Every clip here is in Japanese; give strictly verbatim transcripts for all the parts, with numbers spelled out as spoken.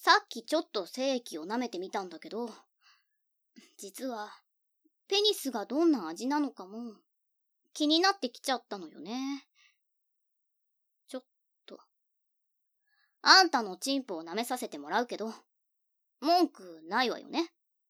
さっきちょっと精液を舐めてみたんだけど、実は、ペニスがどんな味なのかも、気になってきちゃったのよね。ちょっと。あんたのチンポを舐めさせてもらうけど、文句ないわよね。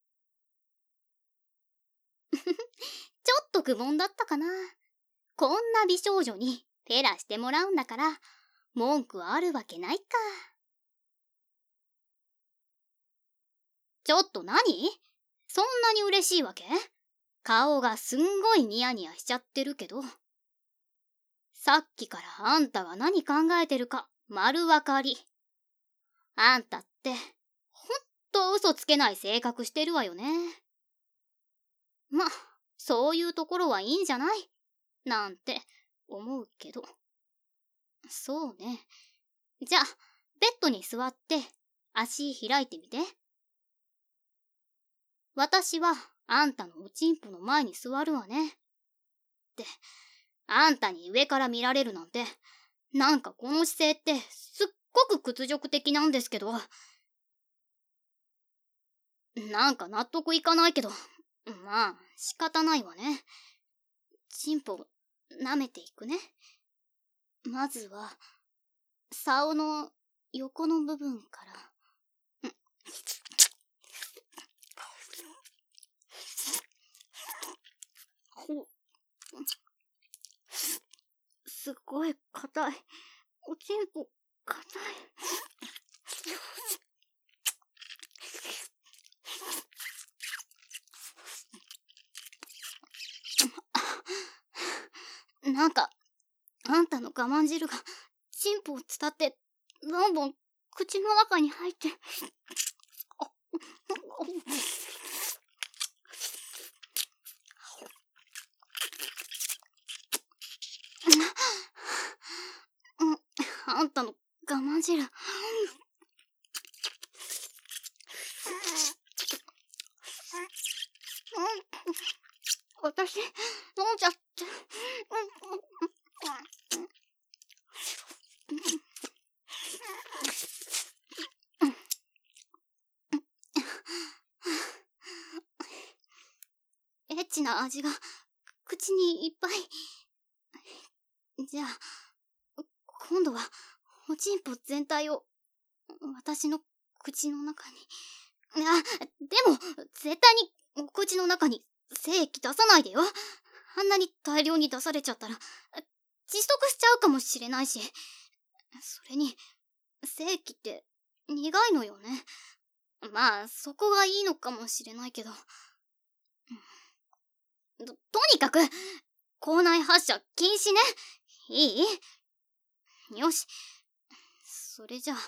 ちょっと愚問だったかな。こんな美少女にフェラしてもらうんだから、文句あるわけないか。ちょっと何？そんなに嬉しいわけ？顔がすんごいニヤニヤしちゃってるけど。さっきからあんたが何考えてるか丸わかり。あんたって、ほんと嘘つけない性格してるわよね。ま、そういうところはいいんじゃない？なんて思うけど。そうね。じゃあ、ベッドに座って足開いてみて。私はあんたのおちんぽの前に座るわね。って、あんたに上から見られるなんて、なんかこの姿勢ってすっごく屈辱的なんですけど。なんか納得いかないけど、まあ仕方ないわね。チンポ舐めていくね。まずは、竿の横の部分から。すごい硬い。おちんぽ硬い。なんか、あんたの我慢汁がチンポを伝ってどんどん口の中に入って。あんたの我慢汁。私、飲んじゃって。エッチな味が口にいっぱい。じゃあ、今度はおちんぽ全体を私の口の中に。あ、でも絶対にお口の中に精液出さないでよ。あんなに大量に出されちゃったら窒息しちゃうかもしれないし。それに精液って苦いのよね。まあそこがいいのかもしれないけど。と、とにかく口内発射禁止ね。いい？よし。それじゃあ。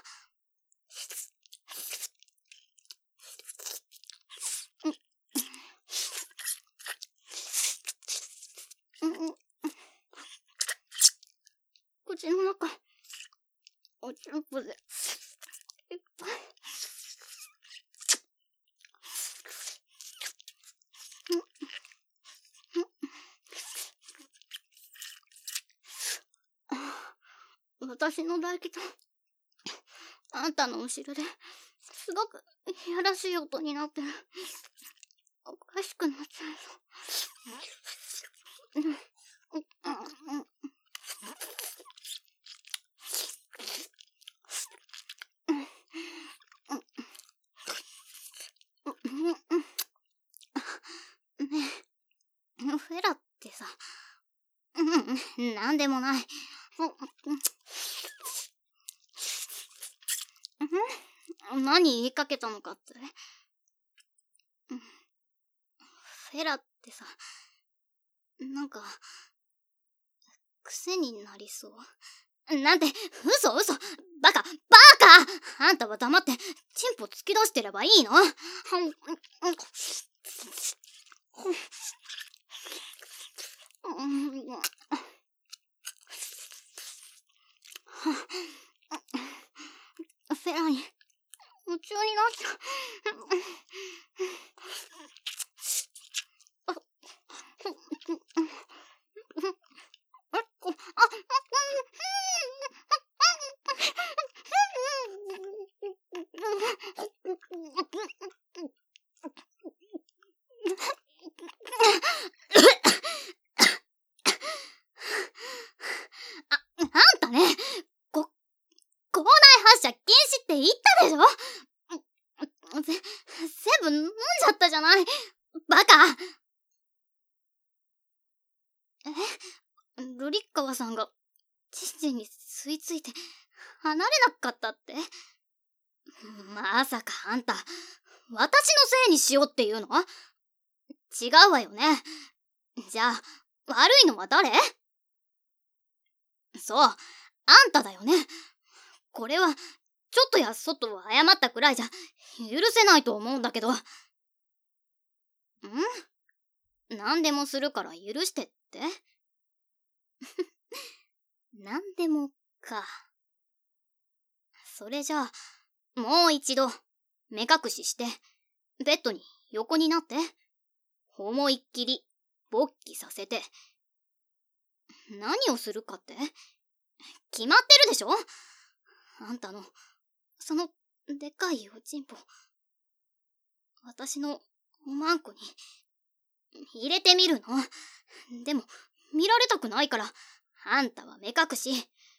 口の中、おちんぽでいっぱい。私の唾液とあんたの後ろですごくいやらしい音になってる。おかしくなっちゃうぞ。ねえ、フェラってさ、うん、なんでもない。何言いかけたのかって。フェラってさ、なんか、癖になりそう。なんて、嘘嘘バカバカあんたは黙って、チンポ突き出してればいいの？フェラに夢中になっちゃう。 借金しって言ったでしょ。ぜ、全部飲んじゃったじゃない。バカ。え、瑠璃川さんがチンチンに吸い付いて離れなかったって？まさかあんた、私のせいにしようっていうの？違うわよね。じゃあ、悪いのは誰？そう、あんただよね。これは、ちょっとやそっと謝ったくらいじゃ、許せないと思うんだけど。ん？何でもするから許してって？何でもか。それじゃあ、もう一度、目隠しして、ベッドに横になって、思いっきり、勃起させて。何をするかって？決まってるでしょ？あんたの、その、でかいおちんぽ、私のおまんこに、入れてみるの。でも、見られたくないから、あんたは目隠し。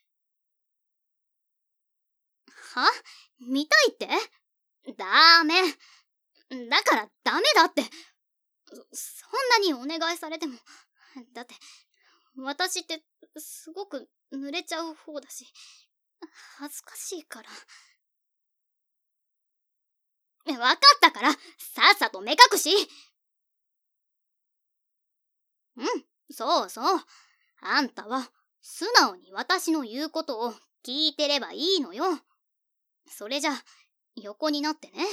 は？見たいって？ダメ。だからダメだって。そ、そんなにお願いされても。だって、私ってすごく濡れちゃう方だし、恥ずかしいから。わかったから、さっさと目隠し。うん、そうそう。あんたは素直に私の言うことを聞いてればいいのよ。それじゃ、横になってね。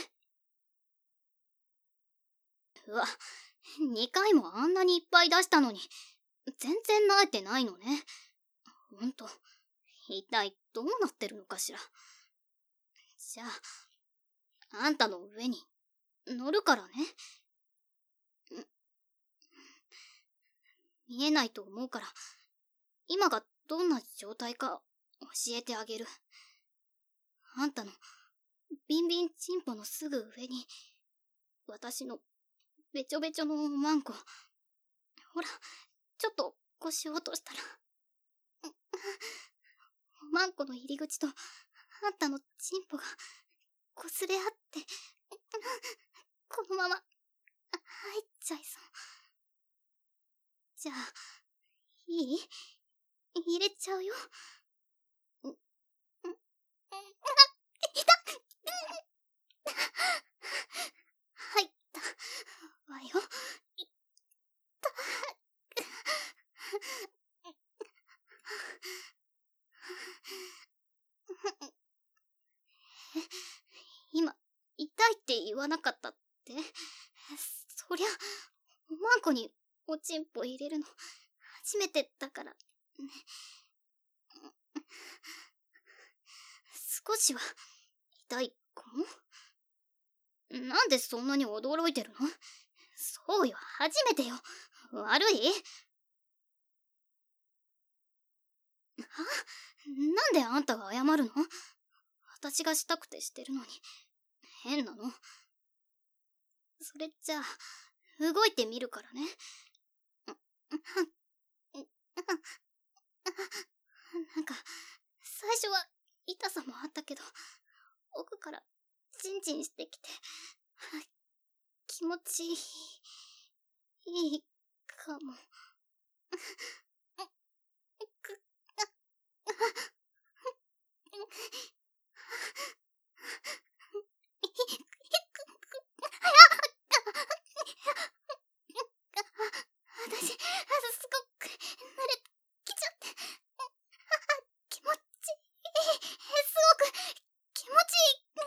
うわ、にかいもあんなにいっぱい出したのに、全然慣れてないのね。ほんと、一体どうなってるのかしら。じゃあ、あんたの上に乗るからね。見えないと思うから、今がどんな状態か教えてあげる。あんたのビンビンチンポのすぐ上に、私のべちょべちょのおまんこ。ほら、ちょっと腰を落としたら、おまんこの入り口とあんたのチンポが擦れ合って、このまま入っちゃいそう。じゃあ、いい？入れちゃうよ。んんんあ、いた！入ったわよ。いったえ、今、痛いって言わなかったって？そりゃ、おまんこにおちんぽ入れるの初めてだからね。少しは痛いかも？なんでそんなに驚いてるの？そうよ、初めてよ。悪い？は？なんであんたが謝るの？私がしたくてしてるのに。変なの。それじゃあ、動いてみるからね。なんか、最初は痛さもあったけど、奥からチンチンしてきて、気持ちいい、いいかも。私、すごく慣れてきちゃって、気持ちいい、すごく気持ちいい。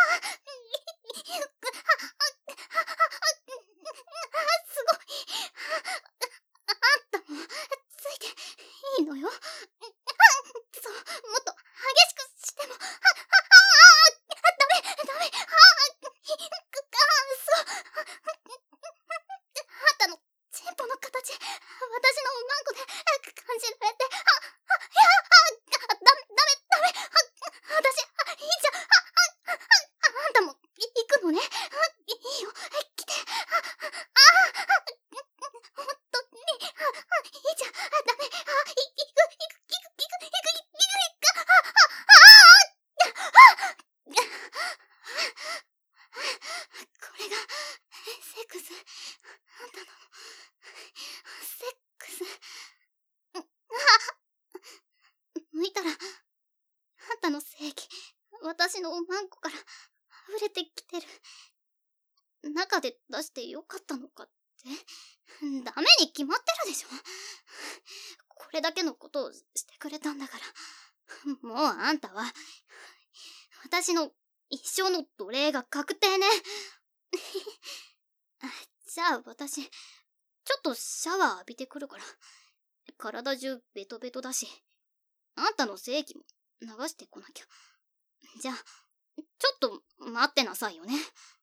すごい。あんたもついていいのよ。そう、 液、私のマンコから溢れてきてる。中で出してよかったのかって、ダメに決まってるでしょ。これだけのことをしてくれたんだから、もうあんたは、私の一生の奴隷が確定ね。じゃあ私、ちょっとシャワー浴びてくるから。体中ベトベトだし、あんたの精液も流してこなきゃ。じゃあ、ちょっと待ってなさいよね。